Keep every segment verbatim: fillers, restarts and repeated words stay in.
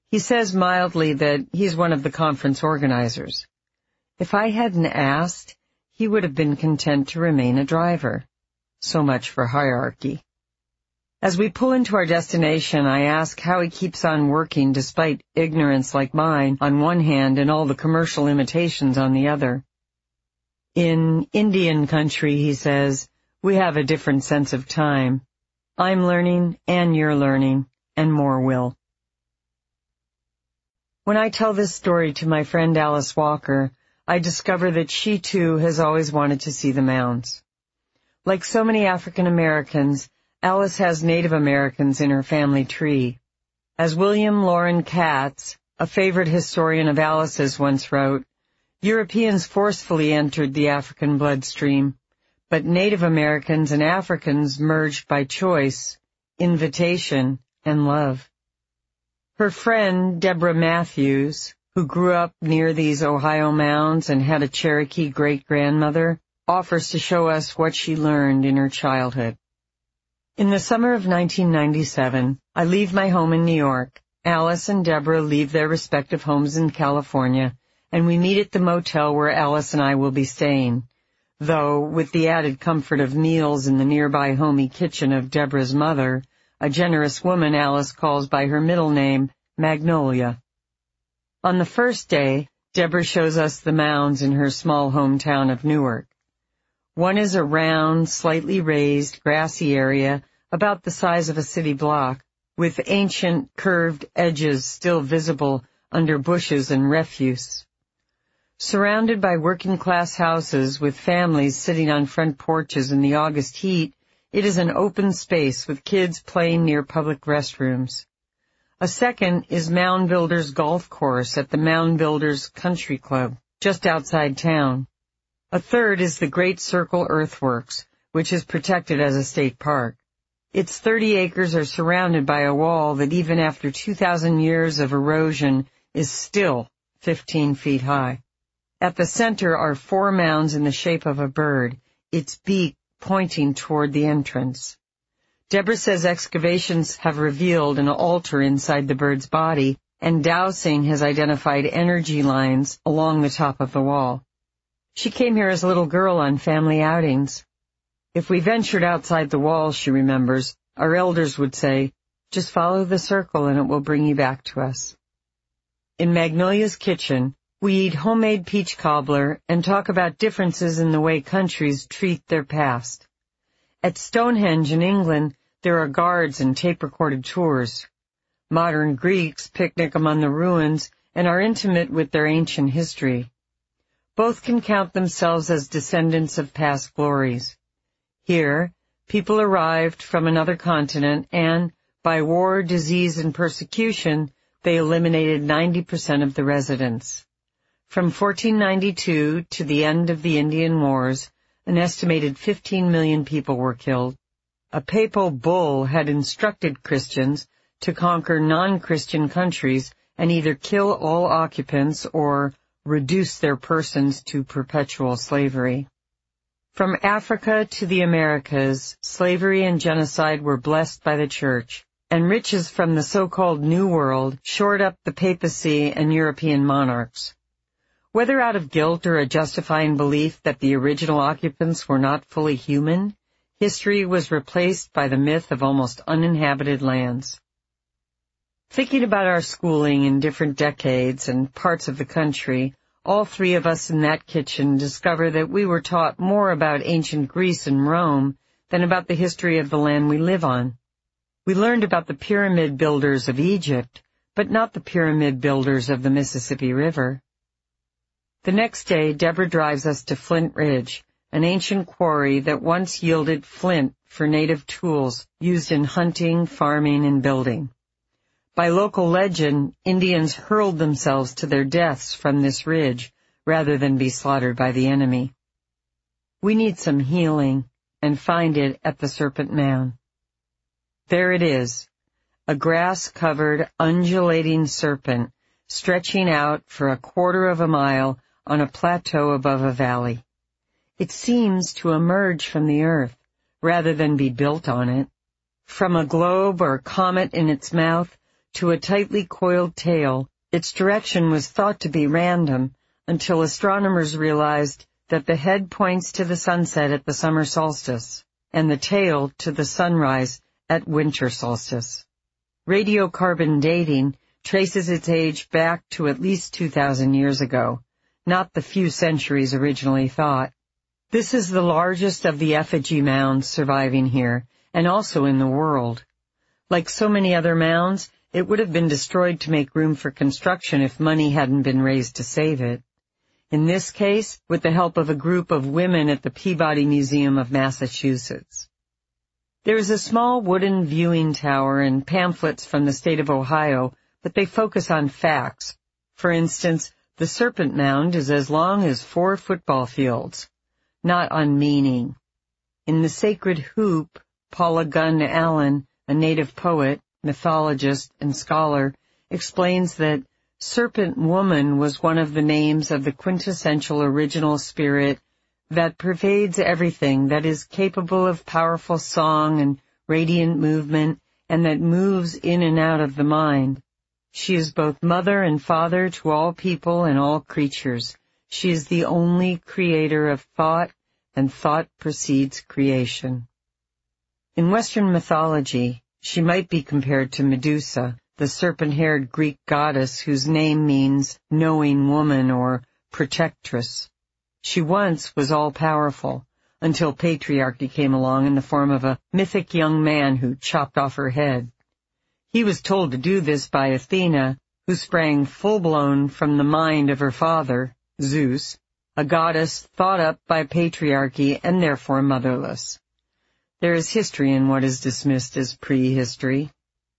He says mildly that he's one of the conference organizers. If I hadn't asked, he would have been content to remain a driver. So much for hierarchy. As we pull into our destination, I ask how he keeps on working despite ignorance like mine on one hand and all the commercial imitations on the other. In Indian country, he says, we have a different sense of time. I'm learning, and you're learning, and more will. When I tell this story to my friend Alice Walker, I discover that she too has always wanted to see the mounds. Like so many African Americans, Alice has Native Americans in her family tree. As William Loren Katz, a favorite historian of Alice's, once wrote, Europeans forcefully entered the African bloodstream, but Native Americans and Africans merged by choice, invitation, and love. Her friend, Deborah Matthews, who grew up near these Ohio mounds and had a Cherokee great-grandmother, offers to show us what she learned in her childhood. In the summer of nineteen ninety-seven, I leave my home in New York. Alice and Deborah leave their respective homes in California, and we meet at the motel where Alice and I will be staying, though with the added comfort of meals in the nearby homey kitchen of Deborah's mother, a generous woman Alice calls by her middle name, Magnolia. On the first day, Deborah shows us the mounds in her small hometown of Newark. One is a round, slightly raised, grassy area about the size of a city block, with ancient, curved edges still visible under bushes and refuse. Surrounded by working-class houses with families sitting on front porches in the August heat, it is an open space with kids playing near public restrooms. A second is Mound Builders Golf Course at the Mound Builders Country Club, just outside town. A third is the Great Circle Earthworks, which is protected as a state park. Its thirty acres are surrounded by a wall that even after two thousand years of erosion is still fifteen feet high. At the center are four mounds in the shape of a bird, its beak pointing toward the entrance. Deborah says excavations have revealed an altar inside the bird's body, and dowsing has identified energy lines along the top of the wall. She came here as a little girl on family outings. If we ventured outside the wall, she remembers, our elders would say, just follow the circle and it will bring you back to us. In Magnolia's kitchen, we eat homemade peach cobbler and talk about differences in the way countries treat their past. At Stonehenge in England, there are guards and tape-recorded tours. Modern Greeks picnic among the ruins and are intimate with their ancient history. Both can count themselves as descendants of past glories. Here, people arrived from another continent and, by war, disease, and persecution, they eliminated ninety percent of the residents. From fourteen ninety-two to the end of the Indian Wars, an estimated fifteen million people were killed. A papal bull had instructed Christians to conquer non-Christian countries and either kill all occupants or reduce their persons to perpetual slavery. From Africa to the Americas, slavery and genocide were blessed by the Church, and riches from the so-called New World shored up the papacy and European monarchs. Whether out of guilt or a justifying belief that the original occupants were not fully human, history was replaced by the myth of almost uninhabited lands. Thinking about our schooling in different decades and parts of the country, all three of us in that kitchen discover that we were taught more about ancient Greece and Rome than about the history of the land we live on. We learned about the pyramid builders of Egypt, but not the pyramid builders of the Mississippi River. The next day, Deborah drives us to Flint Ridge, an ancient quarry that once yielded flint for native tools used in hunting, farming, and building. By local legend, Indians hurled themselves to their deaths from this ridge rather than be slaughtered by the enemy. We need some healing and find it at the Serpent Mound. There it is, a grass-covered, undulating serpent stretching out for a quarter of a mile on a plateau above a valley. It seems to emerge from the earth rather than be built on it. From a globe or comet in its mouth to a tightly coiled tail. Its direction was thought to be random until astronomers realized that the head points to the sunset at the summer solstice and the tail to the sunrise at winter solstice. Radiocarbon dating traces its age back to at least two thousand years ago, not the few centuries originally thought. This is the largest of the effigy mounds surviving here, and also in the world. Like so many other mounds, it would have been destroyed to make room for construction if money hadn't been raised to save it. In this case, with the help of a group of women at the Peabody Museum of Massachusetts. There is a small wooden viewing tower and pamphlets from the state of Ohio, but they focus on facts. For instance, the Serpent Mound is as long as four football fields, not on meaning. In The Sacred Hoop, Paula Gunn Allen, a native poet, mythologist, and scholar, explains that Serpent Woman was one of the names of the quintessential original spirit that pervades everything, that is capable of powerful song and radiant movement, and that moves in and out of the mind. She is both mother and father to all people and all creatures. She is the only creator of thought, and thought precedes creation. In Western mythology, she might be compared to Medusa, the serpent-haired Greek goddess whose name means knowing woman or protectress. She once was all-powerful, until patriarchy came along in the form of a mythic young man who chopped off her head. He was told to do this by Athena, who sprang full-blown from the mind of her father, Zeus, a goddess thought up by patriarchy and therefore motherless. There is history in what is dismissed as prehistory.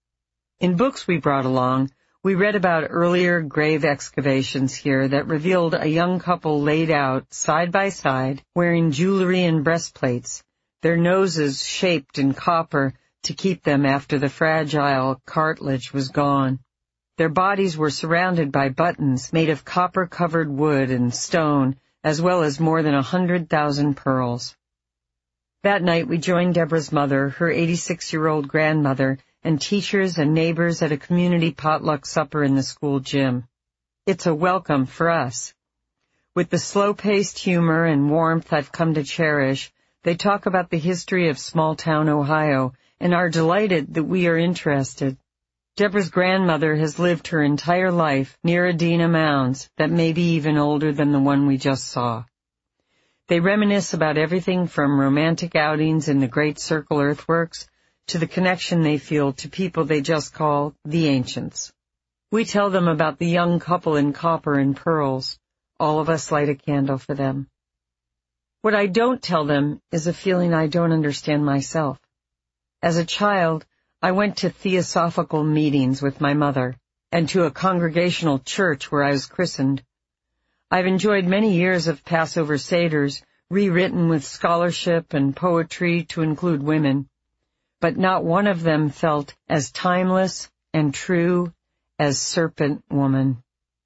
In books we brought along, we read about earlier grave excavations here that revealed a young couple laid out, side by side, wearing jewelry and breastplates, their noses shaped in copper to keep them after the fragile cartilage was gone. Their bodies were surrounded by buttons made of copper-covered wood and stone, as well as more than a hundred thousand pearls. That night we joined Deborah's mother, her eighty-six-year-old grandmother, and teachers and neighbors at a community potluck supper in the school gym. It's a welcome for us. With the slow-paced humor and warmth I've come to cherish, they talk about the history of small-town Ohio and are delighted that we are interested. Deborah's grandmother has lived her entire life near Adena Mounds that may be even older than the one we just saw. They reminisce about everything from romantic outings in the Great Circle earthworks to the connection they feel to people they just call the ancients. We tell them about the young couple in copper and pearls. All of us light a candle for them. What I don't tell them is a feeling I don't understand myself. As a child, I went to theosophical meetings with my mother and to a congregational church where I was christened. I've enjoyed many years of Passover Seders, rewritten with scholarship and poetry to include women, but not one of them felt as timeless and true as Serpent Woman.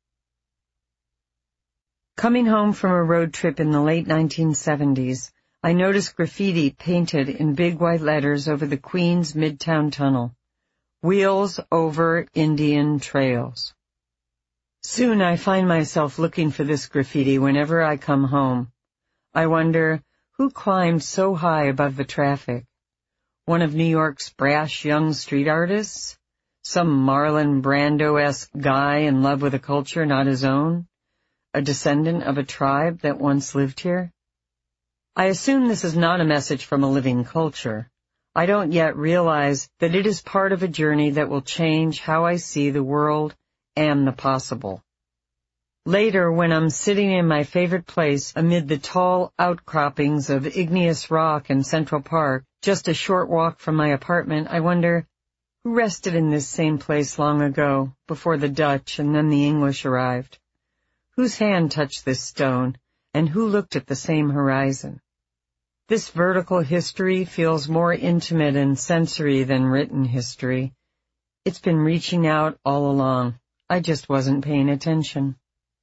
Coming home from a road trip in the late nineteen seventies, I noticed graffiti painted in big white letters over the Queens Midtown Tunnel. Wheels over Indian Trails. Soon I find myself looking for this graffiti whenever I come home. I wonder, who climbed so high above the traffic? One of New York's brash young street artists? Some Marlon Brando-esque guy in love with a culture not his own? A descendant of a tribe that once lived here? I assume this is not a message from a living culture. I don't yet realize that it is part of a journey that will change how I see the world and the possible. Later, when I'm sitting in my favorite place amid the tall outcroppings of igneous rock in Central Park, just a short walk from my apartment, I wonder, who rested in this same place long ago, before the Dutch and then the English arrived? Whose hand touched this stone, and who looked at the same horizon? This vertical history feels more intimate and sensory than written history. It's been reaching out all along. I just wasn't paying attention.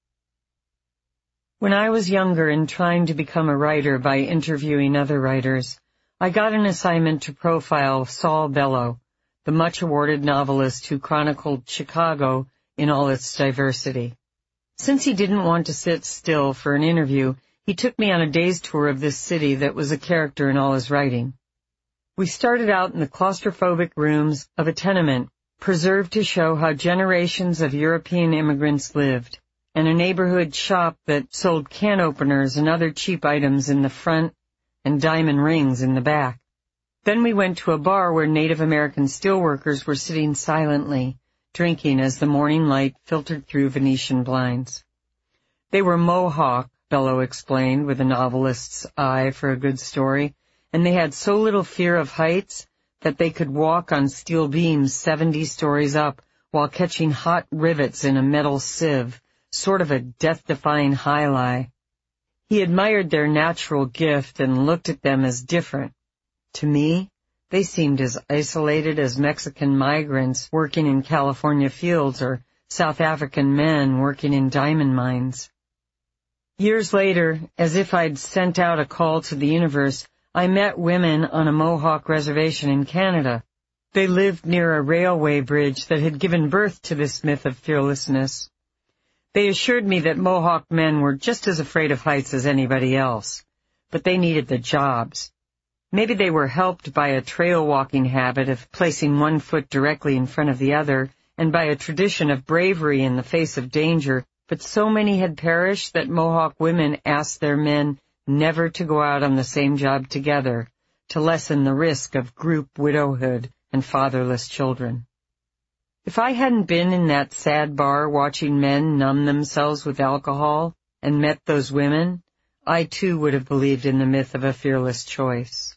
When I was younger and trying to become a writer by interviewing other writers, I got an assignment to profile Saul Bellow, the much-awarded novelist who chronicled Chicago in all its diversity. Since he didn't want to sit still for an interview, he took me on a day's tour of this city that was a character in all his writing. We started out in the claustrophobic rooms of a tenement, preserved to show how generations of European immigrants lived, and a neighborhood shop that sold can openers and other cheap items in the front and diamond rings in the back. Then we went to a bar where Native American steelworkers were sitting silently, drinking as the morning light filtered through Venetian blinds. They were Mohawk, Bello explained with a novelist's eye for a good story, and they had so little fear of heights that they could walk on steel beams seventy stories up while catching hot rivets in a metal sieve, sort of a death-defying high-lie. He admired their natural gift and looked at them as different. To me, they seemed as isolated as Mexican migrants working in California fields or South African men working in diamond mines. Years later, as if I'd sent out a call to the universe, I met women on a Mohawk reservation in Canada. They lived near a railway bridge that had given birth to this myth of fearlessness. They assured me that Mohawk men were just as afraid of heights as anybody else, but they needed the jobs. Maybe they were helped by a trail-walking habit of placing one foot directly in front of the other, and by a tradition of bravery in the face of danger, but so many had perished that Mohawk women asked their men never to go out on the same job together, to lessen the risk of group widowhood and fatherless children. If I hadn't been in that sad bar watching men numb themselves with alcohol and met those women, I too would have believed in the myth of a fearless choice.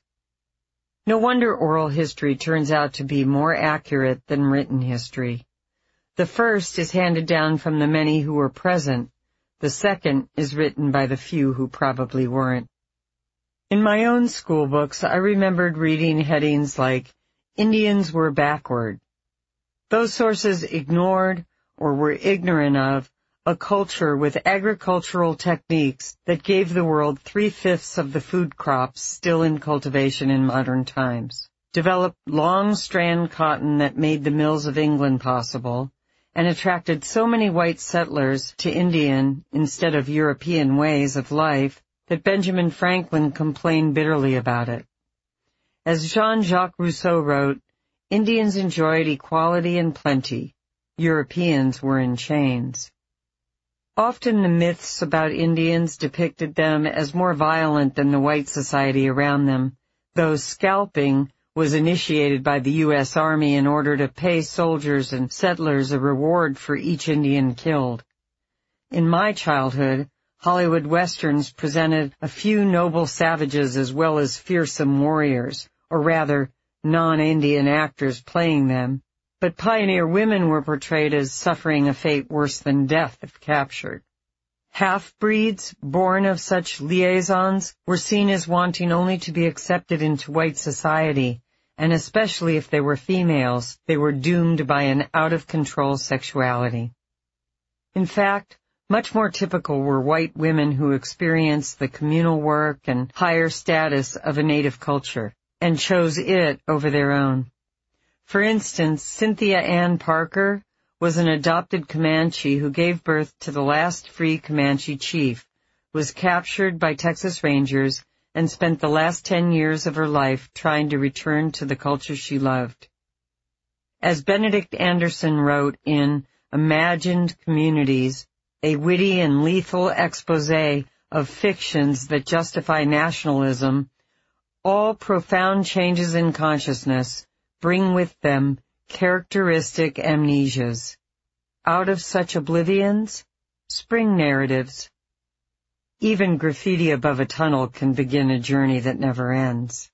No wonder oral history turns out to be more accurate than written history. The first is handed down from the many who were present. The second is written by the few who probably weren't. In my own school books, I remembered reading headings like, Indians were backward. Those sources ignored or were ignorant of a culture with agricultural techniques that gave the world three-fifths of the food crops still in cultivation in modern times, developed long-strand cotton that made the mills of England possible, and attracted so many white settlers to Indian instead of European ways of life that Benjamin Franklin complained bitterly about it. As Jean-Jacques Rousseau wrote, Indians enjoyed equality and plenty. Europeans were in chains. Often the myths about Indians depicted them as more violent than the white society around them, though scalping was initiated by the U S Army in order to pay soldiers and settlers a reward for each Indian killed. In my childhood, Hollywood westerns presented a few noble savages as well as fearsome warriors, or rather, non-Indian actors playing them, but pioneer women were portrayed as suffering a fate worse than death if captured. Half-breeds, born of such liaisons, were seen as wanting only to be accepted into white society, and especially if they were females, they were doomed by an out-of-control sexuality. In fact, much more typical were white women who experienced the communal work and higher status of a native culture, and chose it over their own. For instance, Cynthia Ann Parker was an adopted Comanche who gave birth to the last free Comanche chief, was captured by Texas Rangers, and spent the last ten years of her life trying to return to the culture she loved. As Benedict Anderson wrote in Imagined Communities, a witty and lethal exposé of fictions that justify nationalism, all profound changes in consciousness bring with them characteristic amnesias. Out of such oblivions, spring narratives. Even graffiti above a tunnel can begin a journey that never ends.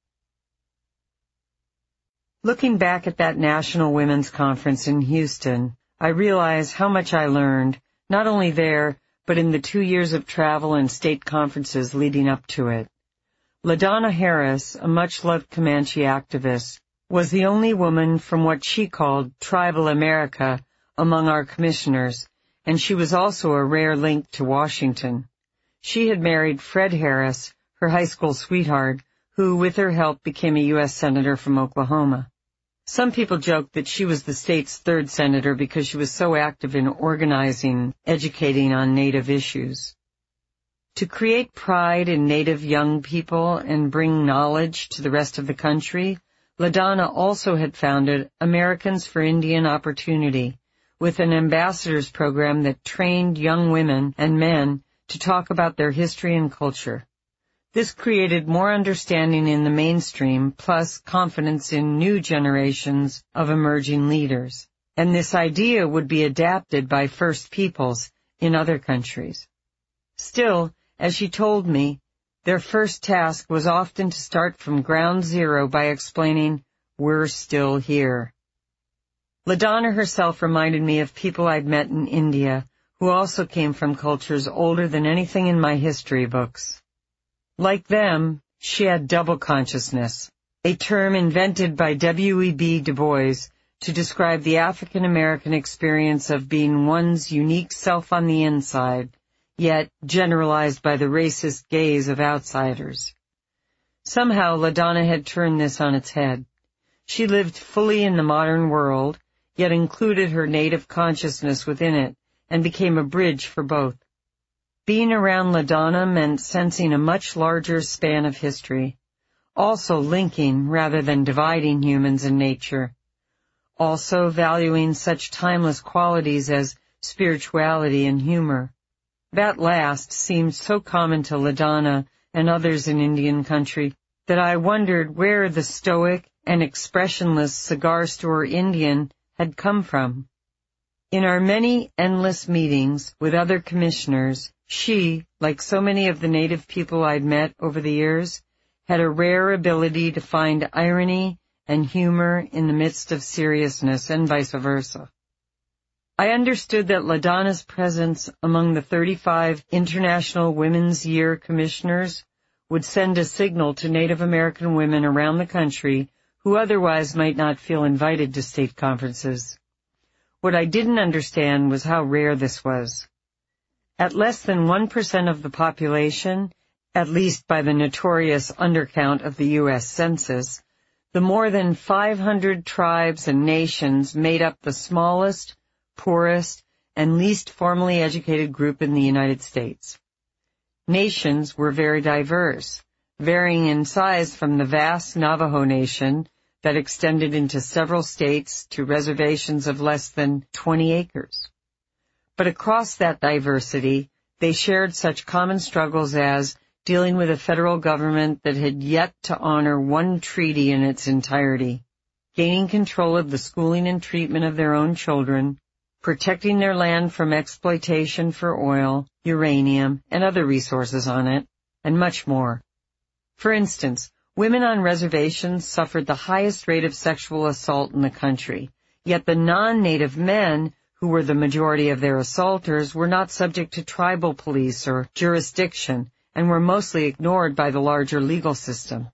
Looking back at that National Women's Conference in Houston, I realize how much I learned, not only there, but in the two years of travel and state conferences leading up to it. LaDonna Harris, a much-loved Comanche activist, was the only woman from what she called tribal America among our commissioners, and she was also a rare link to Washington. She had married Fred Harris, her high school sweetheart, who, with her help, became a U S Senator from Oklahoma. Some people joke that she was the state's third senator because she was so active in organizing, educating on Native issues. To create pride in Native young people and bring knowledge to the rest of the country, LaDonna also had founded Americans for Indian Opportunity, with an ambassadors program that trained young women and men to talk about their history and culture. This created more understanding in the mainstream, plus confidence in new generations of emerging leaders. And this idea would be adapted by First Peoples in other countries. Still, as she told me, their first task was often to start from ground zero by explaining, "We're still here." LaDonna herself reminded me of people I'd met in India, who also came from cultures older than anything in my history books. Like them, she had double consciousness, a term invented by W E B Du Bois to describe the African American experience of being one's unique self on the inside, yet generalized by the racist gaze of outsiders. Somehow LaDonna had turned this on its head. She lived fully in the modern world, yet included her native consciousness within it, and became a bridge for both. Being around LaDonna meant sensing a much larger span of history, also linking rather than dividing humans and nature, also valuing such timeless qualities as spirituality and humor. That last seemed so common to LaDonna and others in Indian country that I wondered where the stoic and expressionless cigar store Indian had come from. In our many endless meetings with other commissioners, she, like so many of the Native people I'd met over the years, had a rare ability to find irony and humor in the midst of seriousness, and vice versa. I understood that LaDonna's presence among the thirty-five International Women's Year commissioners would send a signal to Native American women around the country who otherwise might not feel invited to state conferences. What I didn't understand was how rare this was. At less than one percent of the population, at least by the notorious undercount of the U S Census, the more than five hundred tribes and nations made up the smallest, poorest, and least formally educated group in the United States. Nations were very diverse, varying in size from the vast Navajo Nation that extended into several states to reservations of less than twenty acres. But across that diversity, they shared such common struggles as dealing with a federal government that had yet to honor one treaty in its entirety, gaining control of the schooling and treatment of their own children, protecting their land from exploitation for oil, uranium, and other resources on it, and much more. For instance, women on reservations suffered the highest rate of sexual assault in the country, yet the non-native men, who were the majority of their assaulters, were not subject to tribal police or jurisdiction, and were mostly ignored by the larger legal system.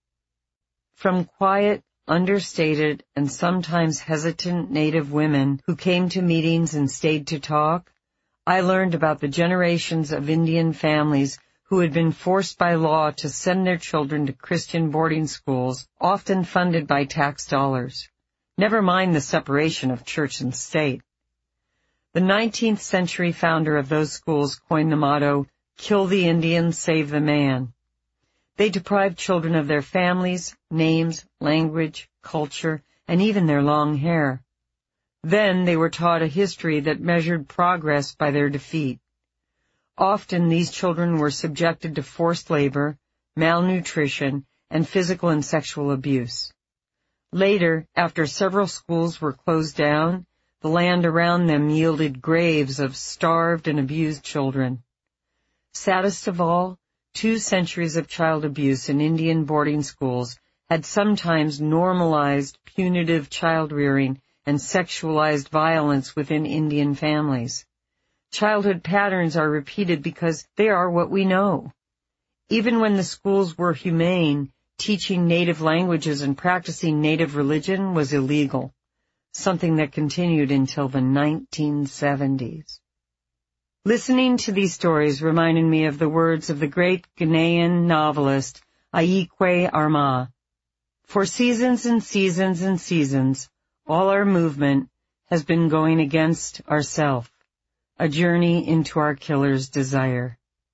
From quiet, understated, and sometimes hesitant Native women who came to meetings and stayed to talk, I learned about the generations of Indian families who had been forced by law to send their children to Christian boarding schools, often funded by tax dollars. Never mind the separation of church and state. The nineteenth century founder of those schools coined the motto, "Kill the Indian, save the man." They deprived children of their families, names, language, culture, and even their long hair. Then they were taught a history that measured progress by their defeat. Often these children were subjected to forced labor, malnutrition, and physical and sexual abuse. Later, after several schools were closed down, the land around them yielded graves of starved and abused children. Saddest of all, two centuries of child abuse in Indian boarding schools had sometimes normalized punitive child-rearing and sexualized violence within Indian families. Childhood patterns are repeated because they are what we know. Even when the schools were humane, teaching native languages and practicing native religion was illegal, something that continued until the nineteen seventies. Listening to these stories reminded me of the words of the great Ghanaian novelist Aikwe Armah. For seasons and seasons and seasons, all our movement has been going against ourself, a journey into our killer's desire.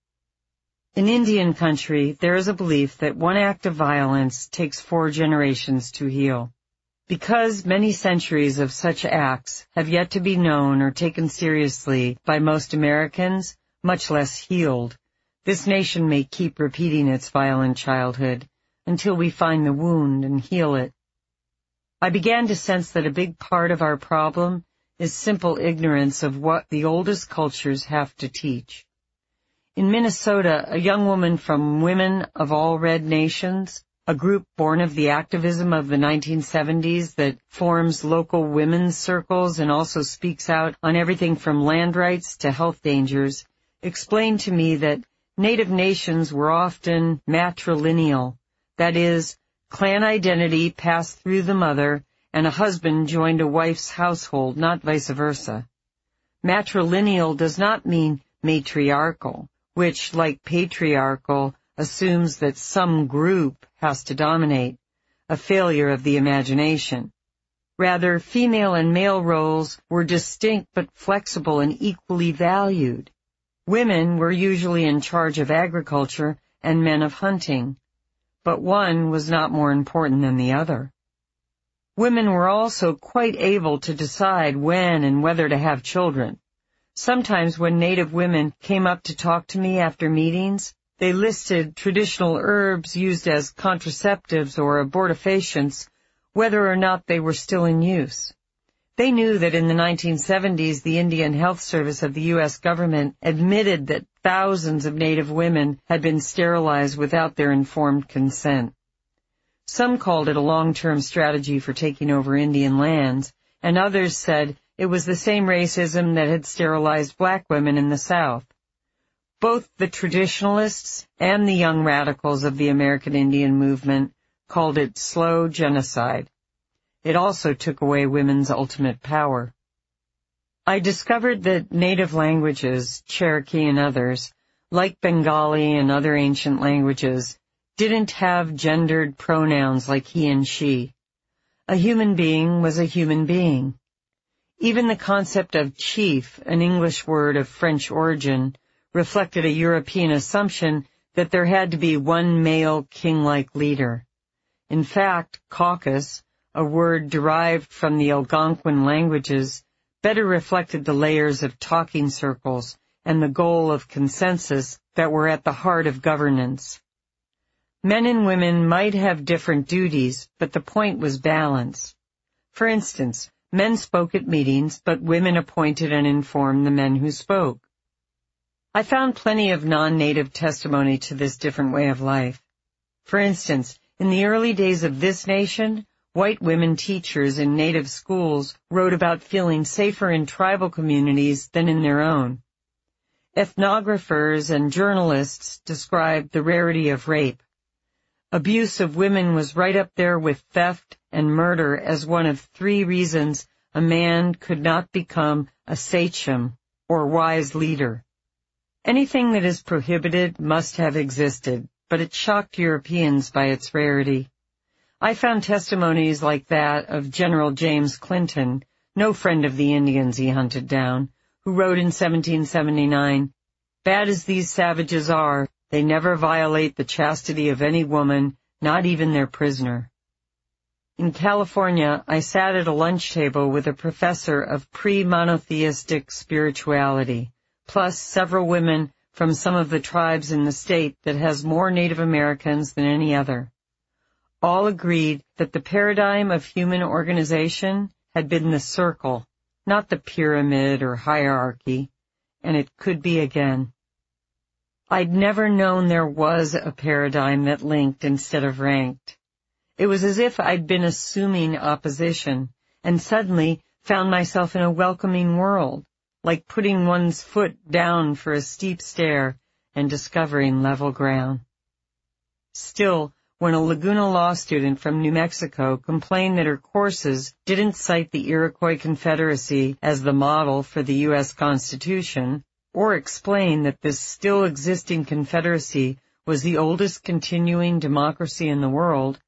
In Indian country, there is a belief that one act of violence takes four generations to heal. Because many centuries of such acts have yet to be known or taken seriously by most Americans, much less healed, this nation may keep repeating its violent childhood until we find the wound and heal it. I began to sense that a big part of our problem is simple ignorance of what the oldest cultures have to teach. In Minnesota, a young woman from Women of All Red Nations, a group born of the activism of the nineteen seventies that forms local women's circles and also speaks out on everything from land rights to health dangers, explained to me that Native nations were often matrilineal, that is, clan identity passed through the mother and a husband joined a wife's household, not vice versa. Matrilineal does not mean matriarchal, which, like patriarchal, assumes that some group has to dominate, a failure of the imagination. Rather, female and male roles were distinct but flexible and equally valued. Women were usually in charge of agriculture and men of hunting, but one was not more important than the other. Women were also quite able to decide when and whether to have children. Sometimes when Native women came up to talk to me after meetings, they listed traditional herbs used as contraceptives or abortifacients, whether or not they were still in use. They knew that in the nineteen seventies, the Indian Health Service of the U S government admitted that thousands of Native women had been sterilized without their informed consent. Some called it a long-term strategy for taking over Indian lands, and others said it was the same racism that had sterilized black women in the South. Both the traditionalists and the young radicals of the American Indian movement called it slow genocide. It also took away women's ultimate power. I discovered that native languages, Cherokee and others, like Bengali and other ancient languages, didn't have gendered pronouns like he and she. A human being was a human being. Even the concept of chief, an English word of French origin, reflected a European assumption that there had to be one male king-like leader. In fact, caucus, a word derived from the Algonquin languages, better reflected the layers of talking circles and the goal of consensus that were at the heart of governance. Men and women might have different duties, but the point was balance. For instance, men spoke at meetings, but women appointed and informed the men who spoke. I found plenty of non-native testimony to this different way of life. For instance, in the early days of this nation, white women teachers in native schools wrote about feeling safer in tribal communities than in their own. Ethnographers and journalists described the rarity of rape. Abuse of women was right up there with theft and murder as one of three reasons a man could not become a sachem, or wise leader. Anything that is prohibited must have existed, but it shocked Europeans by its rarity. I found testimonies like that of General James Clinton, no friend of the Indians he hunted down, who wrote in seventeen seventy-nine, "Bad as these savages are, they never violate the chastity of any woman, not even their prisoner." In California, I sat at a lunch table with a professor of pre-monotheistic spirituality, plus several women from some of the tribes in the state that has more Native Americans than any other. All agreed that the paradigm of human organization had been the circle, not the pyramid or hierarchy, and it could be again. I'd never known there was a paradigm that linked instead of ranked. It was as if I'd been assuming opposition, and suddenly found myself in a welcoming world, like putting one's foot down for a steep stair and discovering level ground. Still, when a Laguna law student from New Mexico complained that her courses didn't cite the Iroquois Confederacy as the model for the U S Constitution, or explain that this still existing confederacy was the oldest continuing democracy in the world,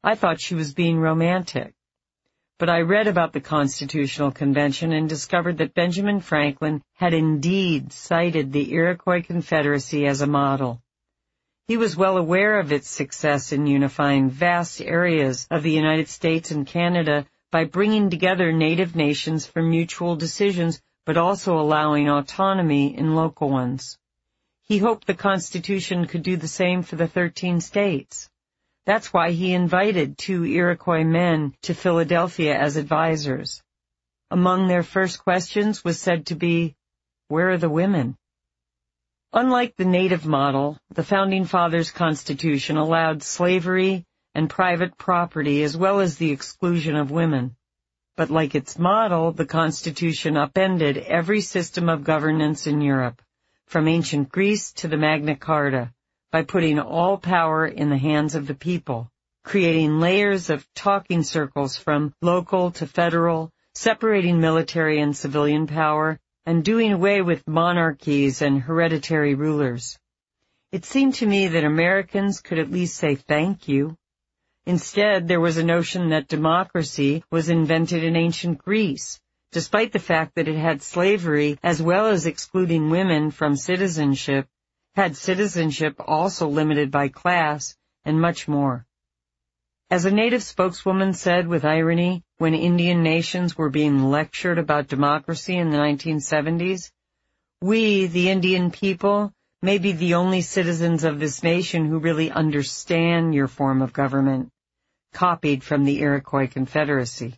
I thought she was being romantic. But I read about the Constitutional Convention and discovered that Benjamin Franklin had indeed cited the Iroquois Confederacy as a model. He was well aware of its success in unifying vast areas of the United States and Canada by bringing together native nations for mutual decisions, but also allowing autonomy in local ones. He hoped the Constitution could do the same for the thirteen states. That's why he invited two Iroquois men to Philadelphia as advisors. Among their first questions was said to be, "Where are the women?" Unlike the native model, the Founding Fathers' Constitution allowed slavery and private property as well as the exclusion of women. But like its model, the Constitution upended every system of governance in Europe, from ancient Greece to the Magna Carta, by putting all power in the hands of the people, creating layers of talking circles from local to federal, separating military and civilian power, and doing away with monarchies and hereditary rulers. It seemed to me that Americans could at least say thank you. Instead, there was a notion that democracy was invented in ancient Greece, despite the fact that it had slavery as well as excluding women from citizenship, had citizenship also limited by class, and much more. As a native spokeswoman said with irony when Indian nations were being lectured about democracy in the nineteen seventies, "We, the Indian people, may be the only citizens of this nation who really understand your form of government," copied from the Iroquois Confederacy.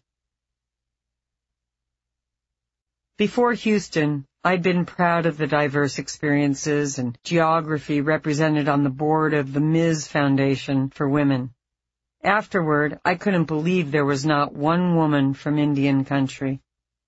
Before Houston, I'd been proud of the diverse experiences and geography represented on the board of the Miz Foundation for Women. Afterward, I couldn't believe there was not one woman from Indian country.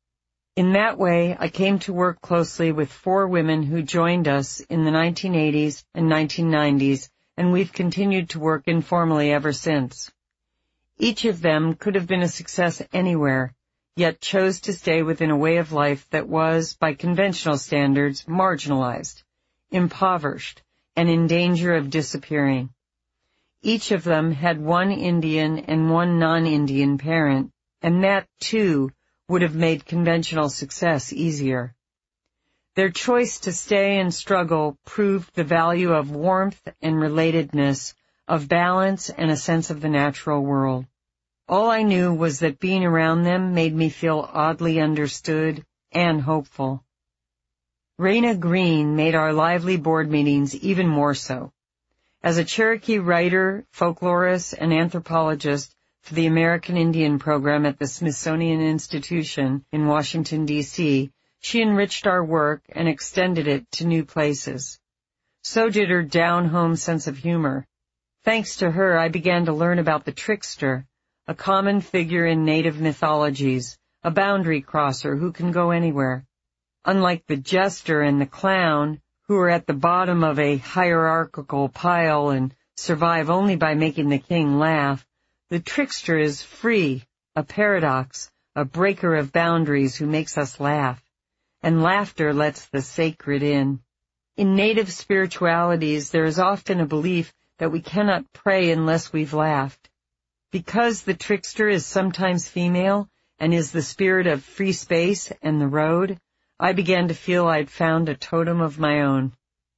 In that way, I came to work closely with four women who joined us in the nineteen eighties and nineteen nineties, and we've continued to work informally ever since. Each of them could have been a success anywhere, yet chose to stay within a way of life that was, by conventional standards, marginalized, impoverished, and in danger of disappearing. Each of them had one Indian and one non-Indian parent, and that, too, would have made conventional success easier. Their choice to stay and struggle proved the value of warmth and relatedness, of balance and a sense of the natural world. All I knew was that being around them made me feel oddly understood and hopeful. Raina Green made our lively board meetings even more so. As a Cherokee writer, folklorist, and anthropologist for the American Indian Program at the Smithsonian Institution in Washington, D C, she enriched our work and extended it to new places. So did her down-home sense of humor. Thanks to her, I began to learn about the trickster, a common figure in native mythologies, a boundary crosser who can go anywhere. Unlike the jester and the clown, who are at the bottom of a hierarchical pile and survive only by making the king laugh, the trickster is free, a paradox, a breaker of boundaries who makes us laugh. And laughter lets the sacred in. In native spiritualities, there is often a belief that we cannot pray unless we've laughed. Because the trickster is sometimes female and is the spirit of free space and the road, I began to feel I'd found a totem of my own.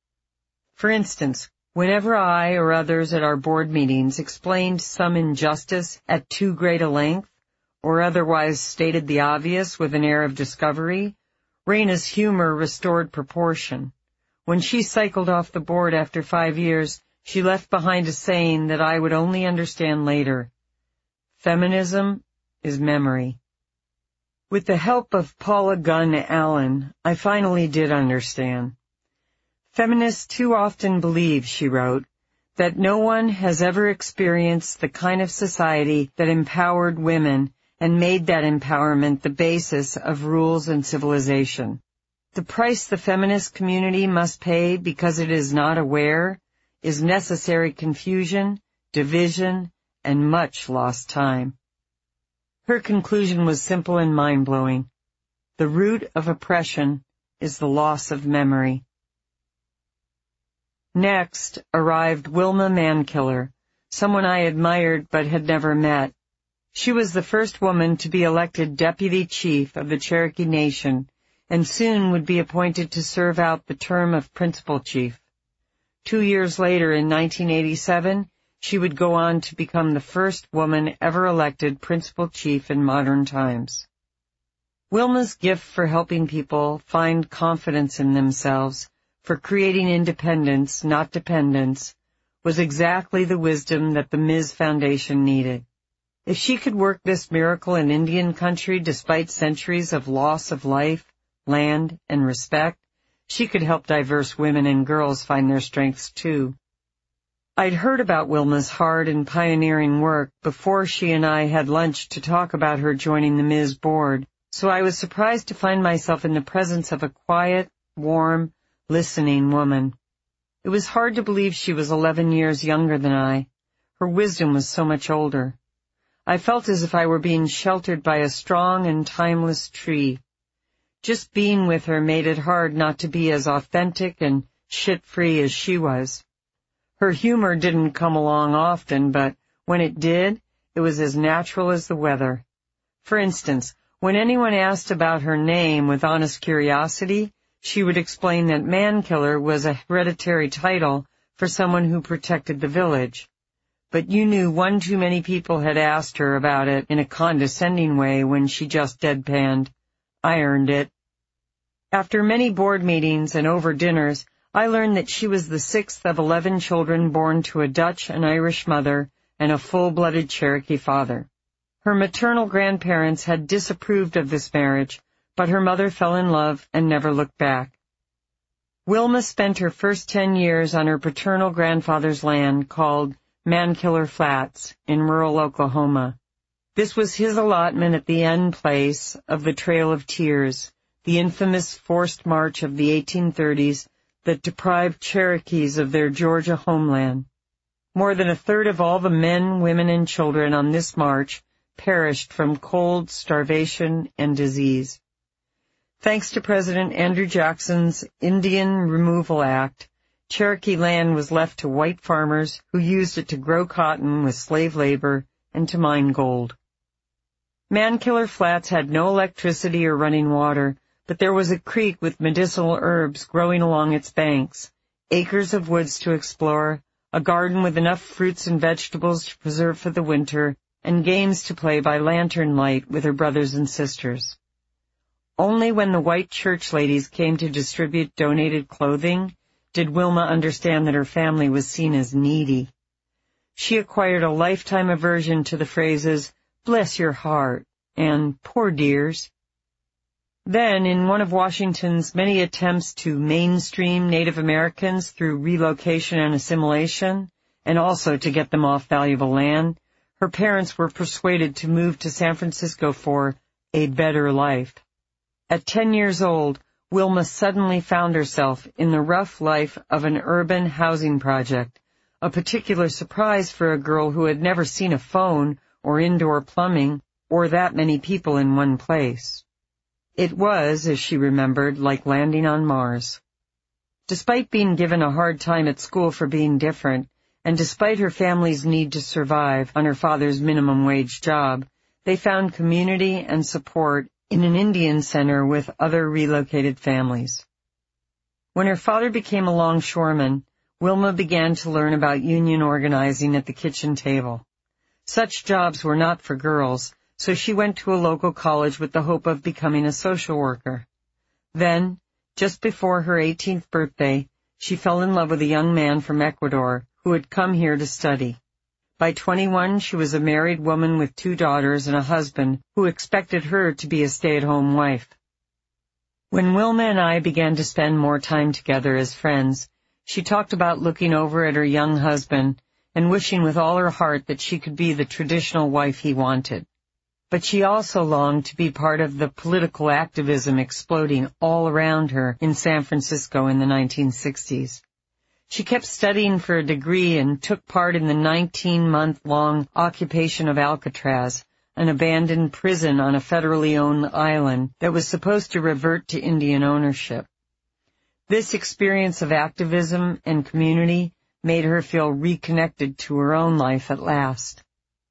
For instance, whenever I or others at our board meetings explained some injustice at too great a length, or otherwise stated the obvious with an air of discovery, Raina's humor restored proportion. When she cycled off the board after five years, she left behind a saying that I would only understand later. Feminism is memory. With the help of Paula Gunn Allen, I finally did understand. Feminists too often believe, she wrote, that no one has ever experienced the kind of society that empowered women and made that empowerment the basis of rules and civilization. The price the feminist community must pay because it is not aware is necessary confusion, division, and much lost time. Her conclusion was simple and mind-blowing. The root of oppression is the loss of memory. Next arrived Wilma Mankiller, someone I admired but had never met. She was the first woman to be elected deputy chief of the Cherokee Nation, and soon would be appointed to serve out the term of principal chief. Two years later, in nineteen eighty-seven, she would go on to become the first woman ever elected principal chief in modern times. Wilma's gift for helping people find confidence in themselves, for creating independence, not dependence, was exactly the wisdom that the Miz Foundation needed. If she could work this miracle in Indian country despite centuries of loss of life, land, and respect, she could help diverse women and girls find their strengths too. I'd heard about Wilma's hard and pioneering work before she and I had lunch to talk about her joining the Miz board, so I was surprised to find myself in the presence of a quiet, warm, listening woman. It was hard to believe she was eleven years younger than I. Her wisdom was so much older. I felt as if I were being sheltered by a strong and timeless tree. Just being with her made it hard not to be as authentic and shit-free as she was. Her humor didn't come along often, but when it did, it was as natural as the weather. For instance, when anyone asked about her name with honest curiosity, she would explain that Mankiller was a hereditary title for someone who protected the village. But you knew one too many people had asked her about it in a condescending way when she just deadpanned, "I earned it." After many board meetings and over dinners, I learned that she was the sixth of eleven children born to a Dutch and Irish mother and a full-blooded Cherokee father. Her maternal grandparents had disapproved of this marriage, but her mother fell in love and never looked back. Wilma spent her first ten years on her paternal grandfather's land called Mankiller Flats in rural Oklahoma. This was his allotment at the end place of the Trail of Tears, the infamous forced march of the eighteen thirties that deprived Cherokees of their Georgia homeland. More than a third of all the men, women, and children on this march perished from cold, starvation, and disease. Thanks to President Andrew Jackson's Indian Removal Act, Cherokee land was left to white farmers who used it to grow cotton with slave labor and to mine gold. Mankiller Flats had no electricity or running water, but there was a creek with medicinal herbs growing along its banks, acres of woods to explore, a garden with enough fruits and vegetables to preserve for the winter, and games to play by lantern light with her brothers and sisters. Only when the white church ladies came to distribute donated clothing did Wilma understand that her family was seen as needy. She acquired a lifetime aversion to the phrases, "bless your heart," and "poor dears." Then, in one of Washington's many attempts to mainstream Native Americans through relocation and assimilation, and also to get them off valuable land, her parents were persuaded to move to San Francisco for a better life. At ten years old, Wilma suddenly found herself in the rough life of an urban housing project, a particular surprise for a girl who had never seen a phone or indoor plumbing or that many people in one place. It was, as she remembered, like landing on Mars. Despite being given a hard time at school for being different, and despite her family's need to survive on her father's minimum wage job, they found community and support in an Indian center with other relocated families. When her father became a longshoreman, Wilma began to learn about union organizing at the kitchen table. Such jobs were not for girls, so she went to a local college with the hope of becoming a social worker. Then, just before her eighteenth birthday, she fell in love with a young man from Ecuador who had come here to study. By twenty-one, she was a married woman with two daughters and a husband who expected her to be a stay-at-home wife. When Wilma and I began to spend more time together as friends, she talked about looking over at her young husband and wishing with all her heart that she could be the traditional wife he wanted. But she also longed to be part of the political activism exploding all around her in San Francisco in the nineteen sixties. She kept studying for a degree and took part in the nineteen-month-long occupation of Alcatraz, an abandoned prison on a federally owned island that was supposed to revert to Indian ownership. This experience of activism and community made her feel reconnected to her own life at last.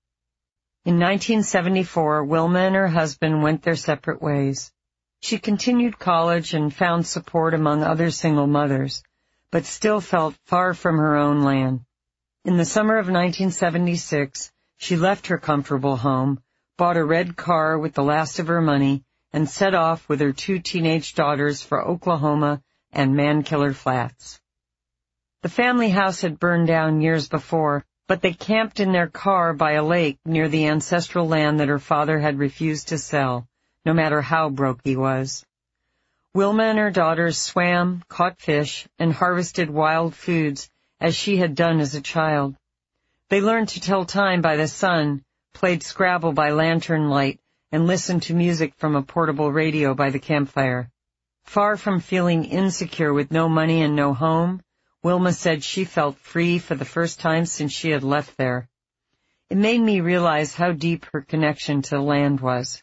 In nineteen seventy-four, Wilma and her husband went their separate ways. She continued college and found support among other single mothers, but still felt far from her own land. In the summer of nineteen seventy-six, she left her comfortable home, bought a red car with the last of her money, and set off with her two teenage daughters for Oklahoma and Mankiller Flats. The family house had burned down years before, but they camped in their car by a lake near the ancestral land that her father had refused to sell, no matter how broke he was. Wilma and her daughters swam, caught fish, and harvested wild foods as she had done as a child. They learned to tell time by the sun, played Scrabble by lantern light, and listened to music from a portable radio by the campfire. Far from feeling insecure with no money and no home, Wilma said she felt free for the first time since she had left there. It made me realize how deep her connection to the land was.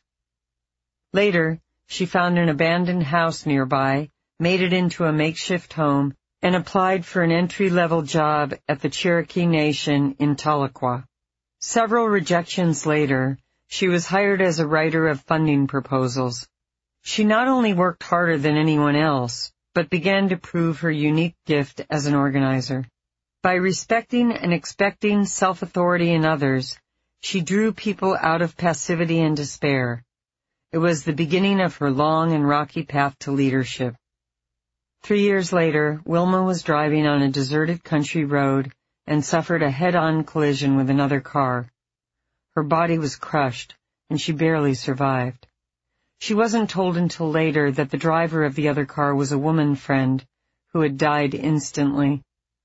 Later, she found an abandoned house nearby, made it into a makeshift home, and applied for an entry-level job at the Cherokee Nation in Tahlequah. Several rejections later, she was hired as a writer of funding proposals. She not only worked harder than anyone else, but began to prove her unique gift as an organizer. By respecting and expecting self-authority in others, she drew people out of passivity and despair. It was the beginning of her long and rocky path to leadership. Three years later, Wilma was driving on a deserted country road and suffered a head-on collision with another car. Her body was crushed, and she barely survived. She wasn't told until later that the driver of the other car was a woman friend who had died instantly.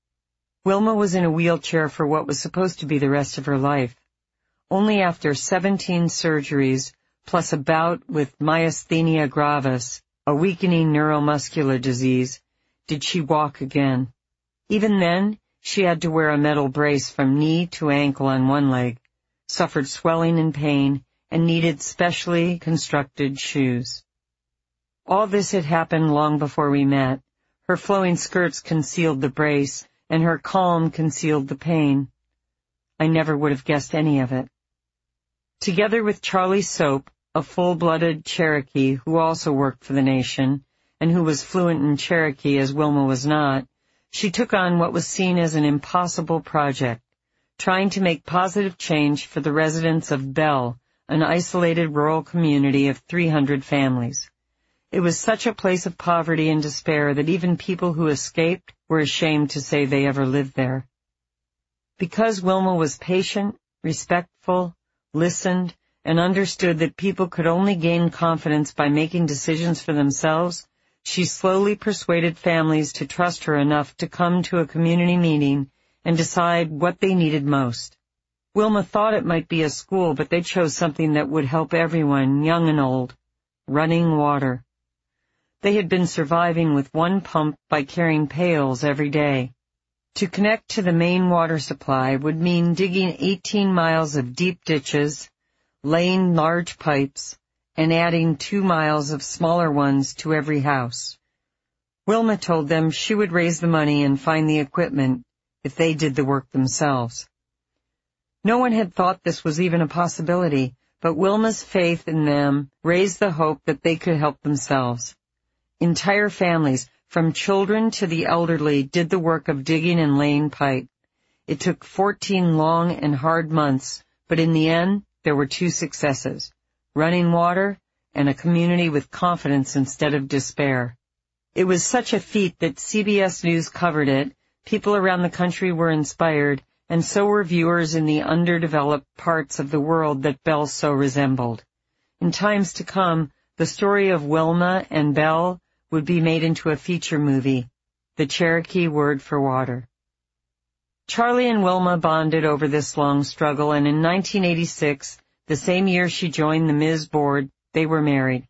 Wilma was in a wheelchair for what was supposed to be the rest of her life. Only after seventeen surgeries, plus a bout with myasthenia gravis, a weakening neuromuscular disease, did she walk again. Even then, she had to wear a metal brace from knee to ankle on one leg, suffered swelling and pain, and needed specially constructed shoes. All this had happened long before we met. Her flowing skirts concealed the brace, and her calm concealed the pain. I never would have guessed any of it. Together with Charlie Soap, a full-blooded Cherokee who also worked for the nation, and who was fluent in Cherokee as Wilma was not, she took on what was seen as an impossible project, trying to make positive change for the residents of Bell, an isolated rural community of three hundred families. It was such a place of poverty and despair that even people who escaped were ashamed to say they ever lived there. Because Wilma was patient, respectful, listened, and understood that people could only gain confidence by making decisions for themselves, she slowly persuaded families to trust her enough to come to a community meeting and decide what they needed most. Wilma thought it might be a school, but they chose something that would help everyone, young and old: running water. They had been surviving with one pump by carrying pails every day. To connect to the main water supply would mean digging eighteen miles of deep ditches, laying large pipes, and adding two miles of smaller ones to every house. Wilma told them she would raise the money and find the equipment if they did the work themselves. No one had thought this was even a possibility, but Wilma's faith in them raised the hope that they could help themselves. Entire families, from children to the elderly, did the work of digging and laying pipe. It took fourteen long and hard months, but in the end, there were two successes: running water and a community with confidence instead of despair. It was such a feat that C B S News covered it, people around the country were inspired, and so were viewers in the underdeveloped parts of the world that Bell so resembled. In times to come, the story of Wilma and Bell would be made into a feature movie, The Cherokee Word for Water. Charlie and Wilma bonded over this long struggle, and in nineteen eighty-six, the same year she joined the M I S board, they were married.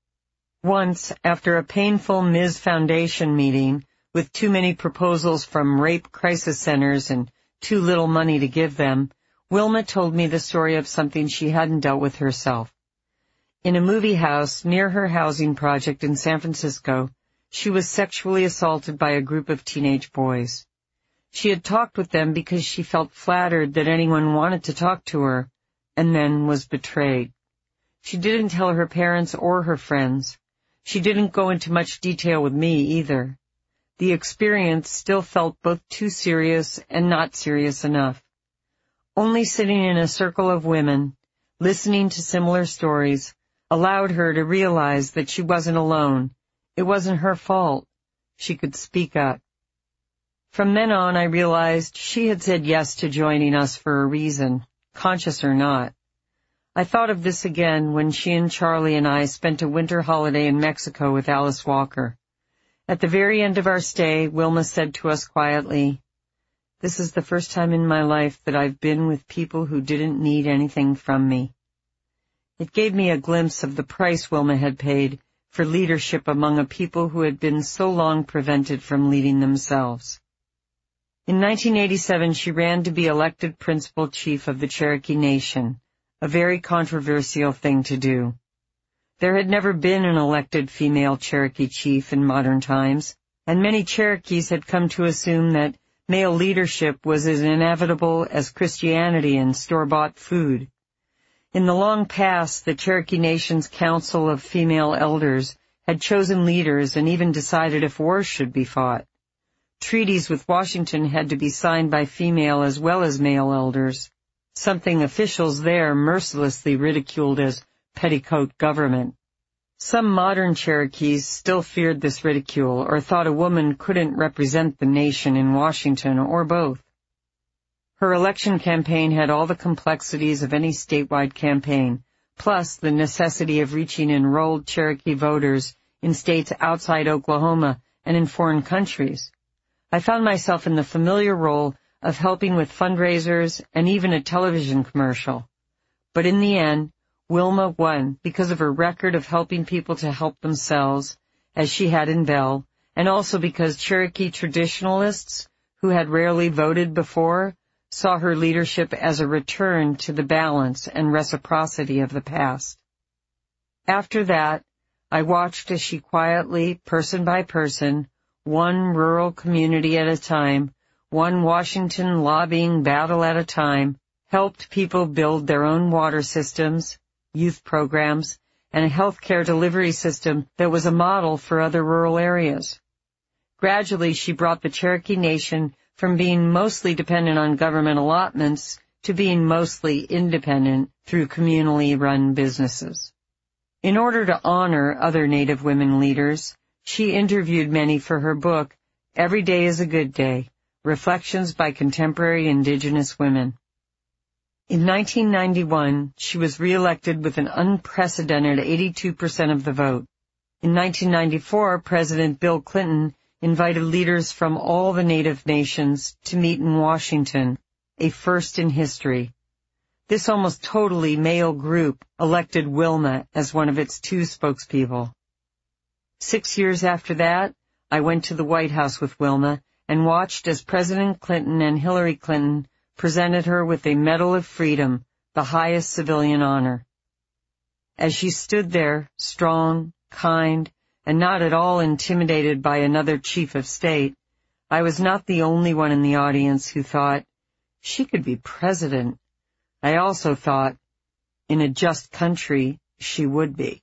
Once, after a painful M I S Foundation meeting, with too many proposals from rape crisis centers and too little money to give them, Wilma told me the story of something she hadn't dealt with herself. In a movie house near her housing project in San Francisco, she was sexually assaulted by a group of teenage boys. She had talked with them because she felt flattered that anyone wanted to talk to her, and then was betrayed. She didn't tell her parents or her friends. She didn't go into much detail with me either. The experience still felt both too serious and not serious enough. Only sitting in a circle of women, listening to similar stories, allowed her to realize that she wasn't alone. It wasn't her fault. She could speak up. From then on, I realized she had said yes to joining us for a reason, conscious or not. I thought of this again when she and Charlie and I spent a winter holiday in Mexico with Alice Walker. At the very end of our stay, Wilma said to us quietly, "This is the first time in my life that I've been with people who didn't need anything from me." It gave me a glimpse of the price Wilma had paid for leadership among a people who had been so long prevented from leading themselves. In nineteen eighty-seven, she ran to be elected principal chief of the Cherokee Nation, a very controversial thing to do. There had never been an elected female Cherokee chief in modern times, and many Cherokees had come to assume that male leadership was as inevitable as Christianity and store-bought food. In the long past, the Cherokee Nation's Council of Female Elders had chosen leaders and even decided if wars should be fought. Treaties with Washington had to be signed by female as well as male elders, something officials there mercilessly ridiculed as petticoat government. Some modern Cherokees still feared this ridicule or thought a woman couldn't represent the nation in Washington or both. Her election campaign had all the complexities of any statewide campaign, plus the necessity of reaching enrolled Cherokee voters in states outside Oklahoma and in foreign countries. I found myself in the familiar role of helping with fundraisers and even a television commercial. But in the end, Wilma won because of her record of helping people to help themselves, as she had in Bell, and also because Cherokee traditionalists, who had rarely voted before, saw her leadership as a return to the balance and reciprocity of the past. After that, I watched as she quietly, person by person, one rural community at a time, one Washington lobbying battle at a time, helped people build their own water systems, youth programs, and a healthcare delivery system that was a model for other rural areas. Gradually, she brought the Cherokee Nation from being mostly dependent on government allotments to being mostly independent through communally run businesses. In order to honor other Native women leaders, she interviewed many for her book, Every Day is a Good Day, Reflections by Contemporary Indigenous Women. In nineteen ninety-one, she was reelected with an unprecedented eighty-two percent of the vote. In nineteen ninety-four, President Bill Clinton invited leaders from all the Native nations to meet in Washington, a first in history. This almost totally male group elected Wilma as one of its two spokespeople. Six years after that, I went to the White House with Wilma and watched as President Clinton and Hillary Clinton presented her with a Medal of Freedom, the highest civilian honor. As she stood there, strong, kind, and not at all intimidated by another chief of state, I was not the only one in the audience who thought, she could be president. I also thought, in a just country, she would be.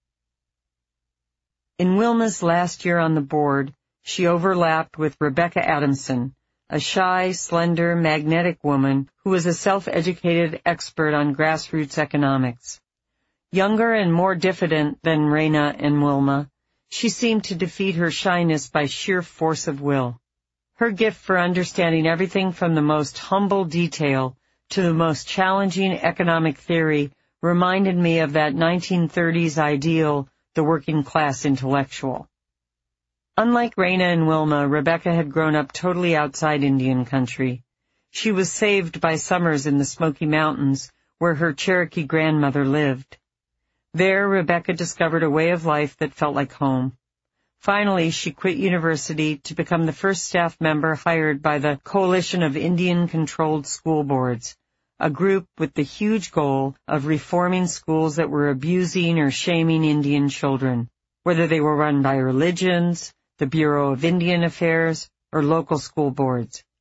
In Wilma's last year on the board, she overlapped with Rebecca Adamson, a shy, slender, magnetic woman who was a self-educated expert on grassroots economics. Younger and more diffident than Raina and Wilma, she seemed to defeat her shyness by sheer force of will. Her gift for understanding everything from the most humble detail to the most challenging economic theory reminded me of that nineteen thirties ideal, the working-class intellectual. Unlike Raina and Wilma, Rebecca had grown up totally outside Indian country. She was saved by summers in the Smoky Mountains, where her Cherokee grandmother lived. There, Rebecca discovered a way of life that felt like home. Finally, she quit university to become the first staff member hired by the Coalition of Indian-Controlled School Boards, a group with the huge goal of reforming schools that were abusing or shaming Indian children, whether they were run by religions, the Bureau of Indian Affairs, or local school boards.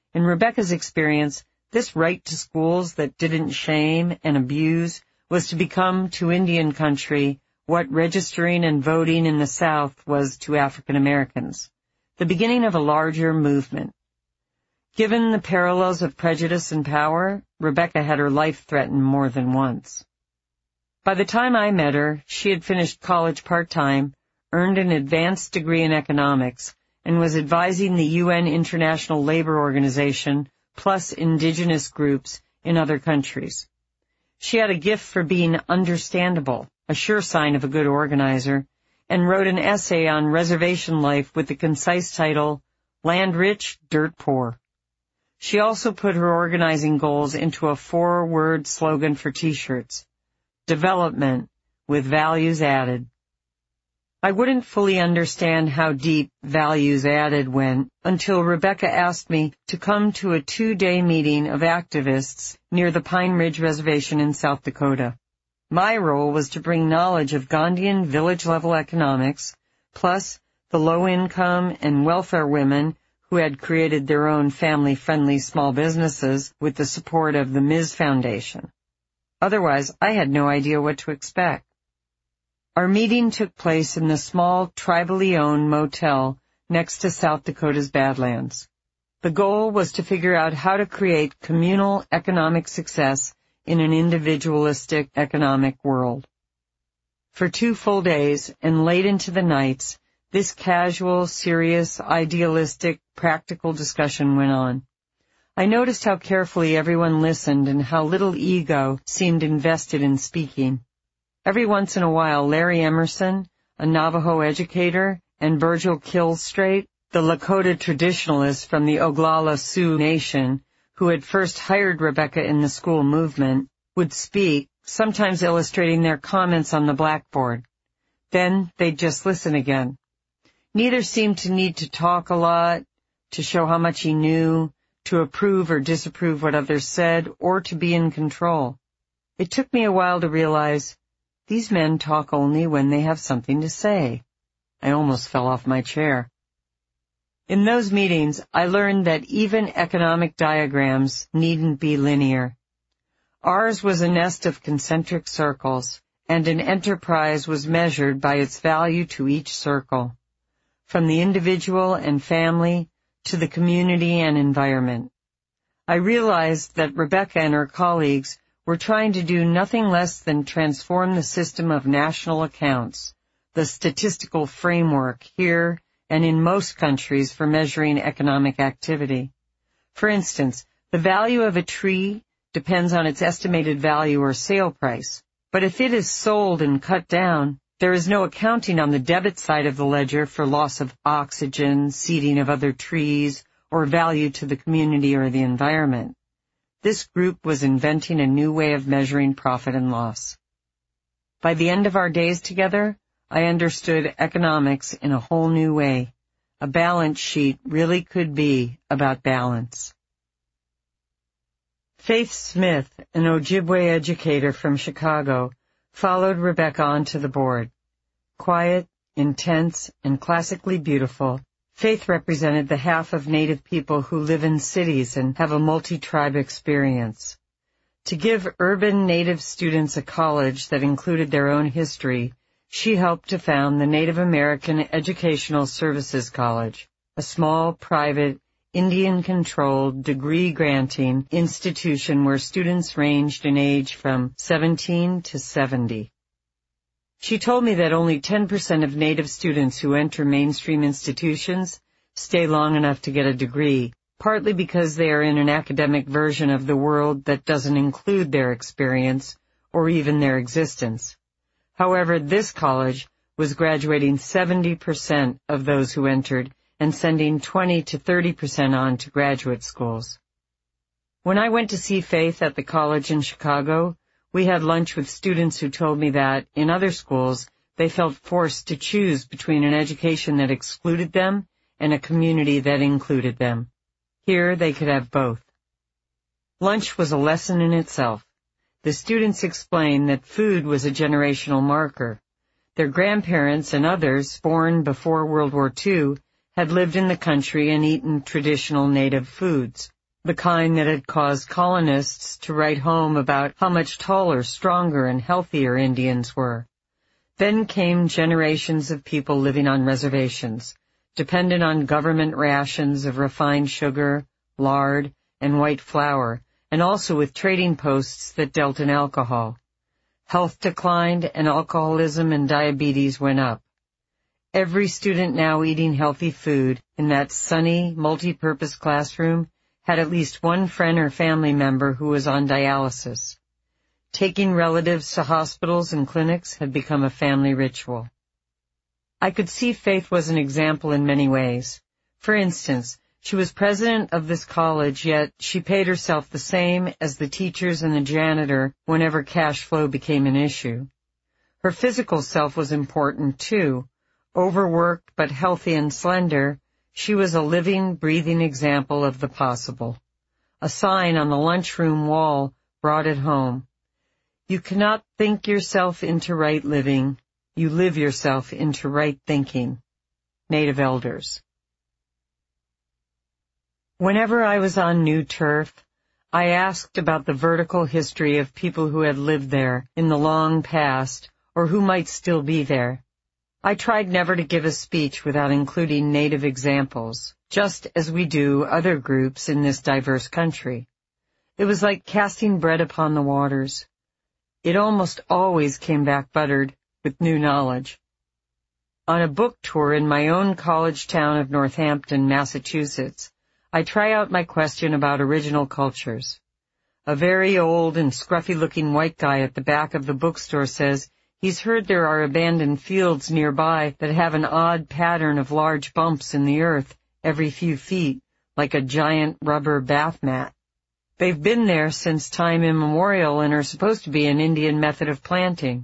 In Rebecca's experience, this right to schools that didn't shame and abuse was to become to Indian country what registering and voting in the South was to African Americans, the beginning of a larger movement. Given the parallels of prejudice and power, Rebecca had her life threatened more than once. By the time I met her, she had finished college part-time, earned an advanced degree in economics, and was advising the U N International Labor Organization plus indigenous groups in other countries. She had a gift for being understandable, a sure sign of a good organizer, and wrote an essay on reservation life with the concise title, Land Rich, Dirt Poor. She also put her organizing goals into a four-word slogan for T-shirts, Development with Values Added. I wouldn't fully understand how deep values added went until Rebecca asked me to come to a two-day meeting of activists near the Pine Ridge Reservation in South Dakota. My role was to bring knowledge of Gandhian village-level economics, plus the low-income and welfare women who had created their own family-friendly small businesses with the support of the Miz Foundation. Otherwise, I had no idea what to expect. Our meeting took place in the small, tribally owned motel next to South Dakota's Badlands. The goal was to figure out how to create communal economic success in an individualistic economic world. For two full days and late into the nights, this casual, serious, idealistic, practical discussion went on. I noticed how carefully everyone listened and how little ego seemed invested in speaking. Every once in a while, Larry Emerson, a Navajo educator, and Virgil Killstraight, the Lakota traditionalist from the Oglala Sioux Nation, who had first hired Rebecca in the school movement, would speak, sometimes illustrating their comments on the blackboard. Then they'd just listen again. Neither seemed to need to talk a lot, to show how much he knew, to approve or disapprove what others said, or to be in control. It took me a while to realize these men talk only when they have something to say. I almost fell off my chair. In those meetings, I learned that even economic diagrams needn't be linear. Ours was a nest of concentric circles, and an enterprise was measured by its value to each circle, from the individual and family to the community and environment. I realized that Rebecca and her colleagues were trying to do nothing less than transform the system of national accounts, the statistical framework here and in most countries for measuring economic activity. For instance, the value of a tree depends on its estimated value or sale price, but if it is sold and cut down, there is no accounting on the debit side of the ledger for loss of oxygen, seeding of other trees, or value to the community or the environment. This group was inventing a new way of measuring profit and loss. By the end of our days together, I understood economics in a whole new way. A balance sheet really could be about balance. Faith Smith, an Ojibwe educator from Chicago, followed Rebecca onto the board. Quiet, intense, and classically beautiful, Faith represented the half of Native people who live in cities and have a multi-tribe experience. To give urban Native students a college that included their own history, she helped to found the Native American Educational Services College, a small, private, Indian-controlled, degree-granting institution where students ranged in age from seventeen to seventy. She told me that only ten percent of Native students who enter mainstream institutions stay long enough to get a degree, partly because they are in an academic version of the world that doesn't include their experience or even their existence. However, this college was graduating seventy percent of those who entered and sending twenty to thirty percent on to graduate schools. When I went to see Faith at the college in Chicago, we had lunch with students who told me that, in other schools, they felt forced to choose between an education that excluded them and a community that included them. Here, they could have both. Lunch was a lesson in itself. The students explained that food was a generational marker. Their grandparents and others, born before World War Two, had lived in the country and eaten traditional Native foods. the kind that had caused colonists to write home about how much taller, stronger, and healthier Indians were. Then came generations of people living on reservations, dependent on government rations of refined sugar, lard, and white flour, and also with trading posts that dealt in alcohol. Health declined, and alcoholism and diabetes went up. Every student now eating healthy food in that sunny, multi-purpose classroom had at least one friend or family member who was on dialysis. Taking relatives to hospitals and clinics had become a family ritual. I could see Faith was an example in many ways. For instance, she was president of this college, yet she paid herself the same as the teachers and the janitor whenever cash flow became an issue. Her physical self was important, too. Overworked but healthy and slender, she was a living, breathing example of the possible. A sign on the lunchroom wall brought it home. You cannot think yourself into right living. You live yourself into right thinking. Native Elders. Whenever I was on new turf, I asked about the vertical history of people who had lived there in the long past or who might still be there. I tried never to give a speech without including Native examples, just as we do other groups in this diverse country. It was like casting bread upon the waters. It almost always came back buttered with new knowledge. On a book tour in my own college town of Northampton, Massachusetts, I try out my question about original cultures. A very old and scruffy-looking white guy at the back of the bookstore says he's heard there are abandoned fields nearby that have an odd pattern of large bumps in the earth every few feet, like a giant rubber bath mat. They've been there since time immemorial and are supposed to be an Indian method of planting.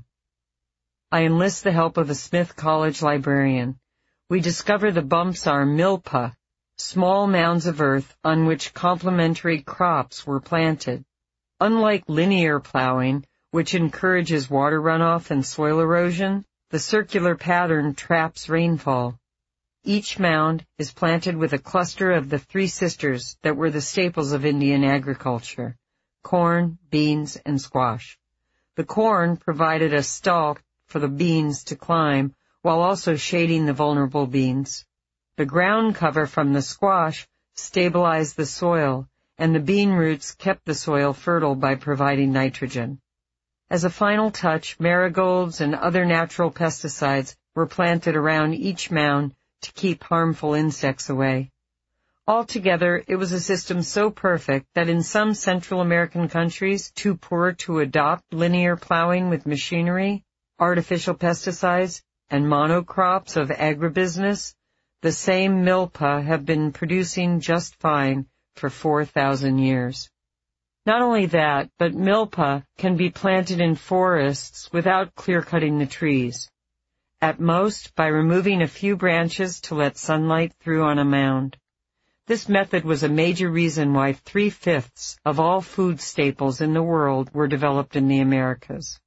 I enlist the help of a Smith College librarian. We discover the bumps are milpa, small mounds of earth on which complementary crops were planted. Unlike linear plowing, which encourages water runoff and soil erosion, the circular pattern traps rainfall. Each mound is planted with a cluster of the three sisters that were the staples of Indian agriculture: corn, beans, and squash. The corn provided a stalk for the beans to climb, while also shading the vulnerable beans. The ground cover from the squash stabilized the soil, and the bean roots kept the soil fertile by providing nitrogen. As a final touch, marigolds and other natural pesticides were planted around each mound to keep harmful insects away. Altogether, it was a system so perfect that in some Central American countries too poor to adopt linear plowing with machinery, artificial pesticides, and monocrops of agribusiness, the same milpa have been producing just fine for four thousand years. Not only that, but milpa can be planted in forests without clear-cutting the trees. At most, by removing a few branches to let sunlight through on a mound. This method was a major reason why three-fifths of all food staples in the world were developed in the Americas.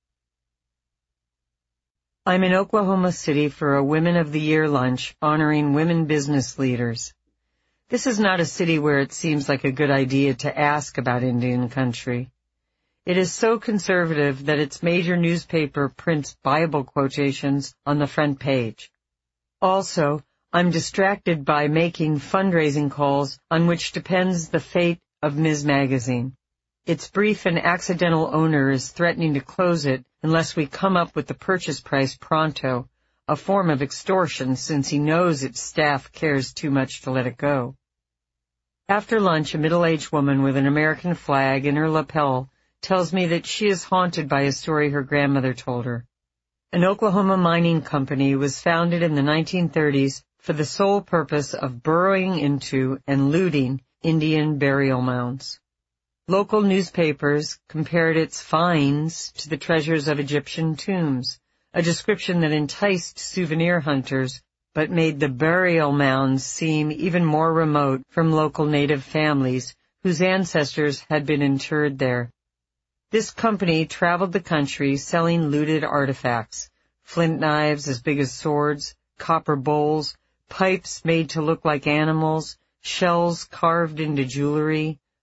I'm in Oklahoma City for a Women of the Year lunch honoring women business leaders. This is not a city where it seems like a good idea to ask about Indian country. It is so conservative that its major newspaper prints Bible quotations on the front page. Also, I'm distracted by making fundraising calls on which depends the fate of Miz Magazine. Its brief and accidental owner is threatening to close it unless we come up with the purchase price pronto, a form of extortion since he knows its staff cares too much to let it go. After lunch, a middle-aged woman with an American flag in her lapel tells me that she is haunted by a story her grandmother told her. An Oklahoma mining company was founded in the nineteen thirties for the sole purpose of burrowing into and looting Indian burial mounds. Local newspapers compared its finds to the treasures of Egyptian tombs, a description that enticed souvenir hunters but made the burial mounds seem even more remote from local native families whose ancestors had been interred there. This company traveled the country selling looted artifacts, flint knives as big as swords, copper bowls, pipes made to look like animals, shells carved into jewelry,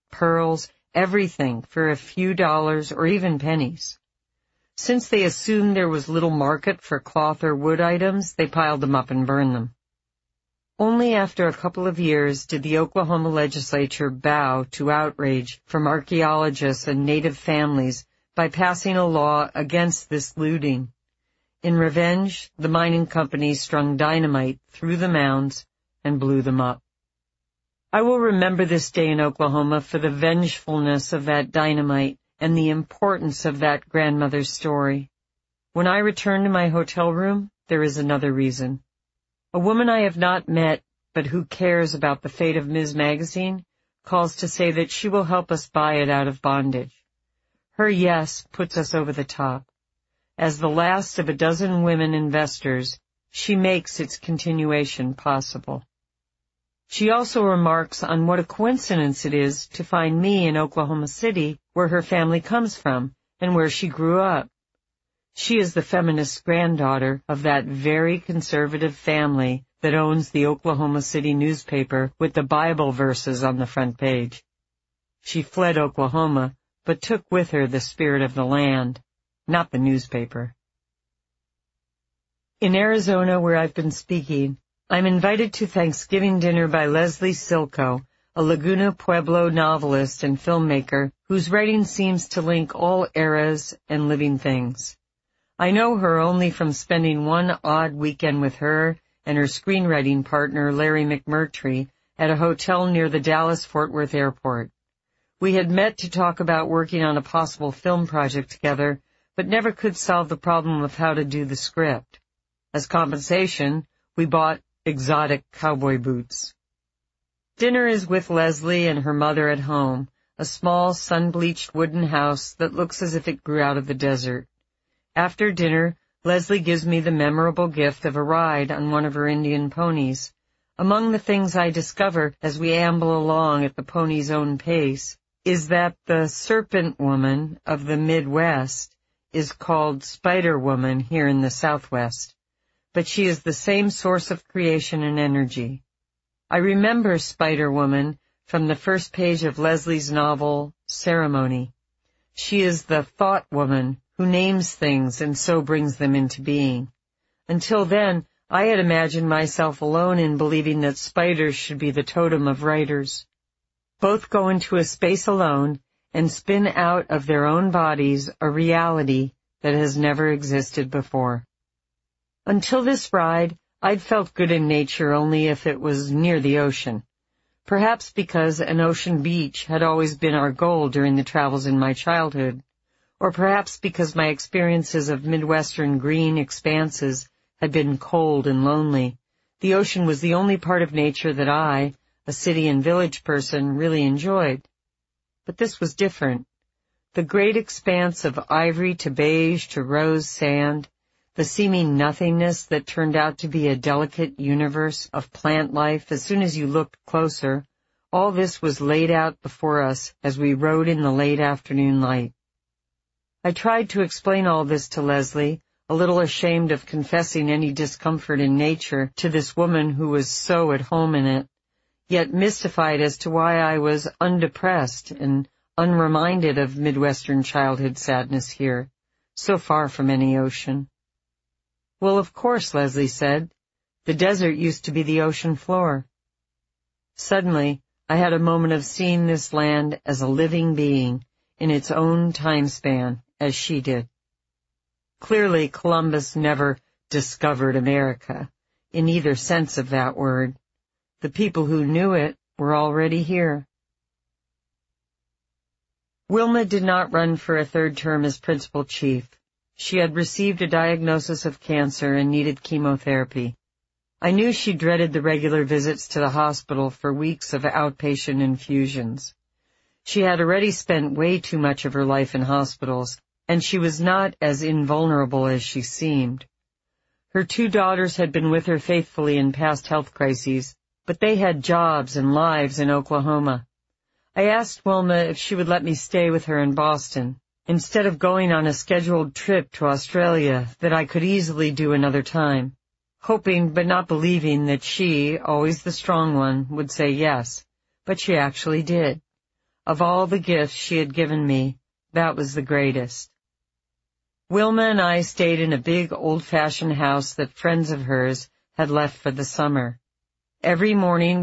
pearls, everything for a few dollars or even pennies. Since they assumed there was little market for cloth or wood items, they piled them up and burned them. Only after a couple of years did the Oklahoma legislature bow to outrage from archaeologists and native families by passing a law against this looting. In revenge, the mining companies strung dynamite through the mounds and blew them up. I will remember this day in Oklahoma for the vengefulness of that dynamite and the importance of that grandmother's story. When I return to my hotel room, there is another reason. A woman I have not met, but who cares about the fate of Miz Magazine, calls to say that she will help us buy it out of bondage. Her yes puts us over the top. As the last of a dozen women investors, she makes its continuation possible. She also remarks on what a coincidence it is to find me in Oklahoma City, where her family comes from and where she grew up. She is the feminist granddaughter of that very conservative family that owns the Oklahoma City newspaper with the Bible verses on the front page. She fled Oklahoma, but took with her the spirit of the land, not the newspaper. In Arizona, where I've been speaking, I'm invited to Thanksgiving dinner by Leslie Silko, a Laguna Pueblo novelist and filmmaker whose writing seems to link all eras and living things. I know her only from spending one odd weekend with her and her screenwriting partner Larry McMurtry at a hotel near the Dallas-Fort Worth airport. We had met to talk about working on a possible film project together, but never could solve the problem of how to do the script. As compensation, we bought exotic cowboy boots. Dinner is with Leslie and her mother at home, a small sun-bleached wooden house that looks as if it grew out of the desert. After dinner, Leslie gives me the memorable gift of a ride on one of her Indian ponies. Among the things I discover as we amble along at the pony's own pace is that the Serpent Woman of the Midwest is called Spider Woman here in the Southwest, but she is the same source of creation and energy. I remember Spider Woman from the first page of Leslie's novel, Ceremony. She is the thought woman who names things and so brings them into being. Until then, I had imagined myself alone in believing that spiders should be the totem of writers. Both go into a space alone and spin out of their own bodies a reality that has never existed before. Until this ride, I'd felt good in nature only if it was near the ocean. Perhaps because an ocean beach had always been our goal during the travels in my childhood, or perhaps because my experiences of Midwestern green expanses had been cold and lonely. The ocean was the only part of nature that I, a city and village person, really enjoyed. But this was different. The great expanse of ivory to beige to rose sand, the seeming nothingness that turned out to be a delicate universe of plant life as soon as you looked closer, all this was laid out before us as we rode in the late afternoon light. I tried to explain all this to Leslie, a little ashamed of confessing any discomfort in nature to this woman who was so at home in it, yet mystified as to why I was undepressed and unreminded of Midwestern childhood sadness here, so far from any ocean. Well, of course, Leslie said. The desert used to be the ocean floor. Suddenly, I had a moment of seeing this land as a living being in its own time span, as she did. Clearly, Columbus never discovered America, in either sense of that word. The people who knew it were already here. Wilma did not run for a third term as principal chief. She had received a diagnosis of cancer and needed chemotherapy. I knew she dreaded the regular visits to the hospital for weeks of outpatient infusions. She had already spent way too much of her life in hospitals, and she was not as invulnerable as she seemed. Her two daughters had been with her faithfully in past health crises, but they had jobs and lives in Oklahoma. I asked Wilma if she would let me stay with her in Boston, instead of going on a scheduled trip to Australia that I could easily do another time, hoping but not believing that she, always the strong one, would say yes, but she actually did. Of all the gifts she had given me, that was the greatest. Wilma and I stayed in a big old-fashioned house that friends of hers had left for the summer. Every morning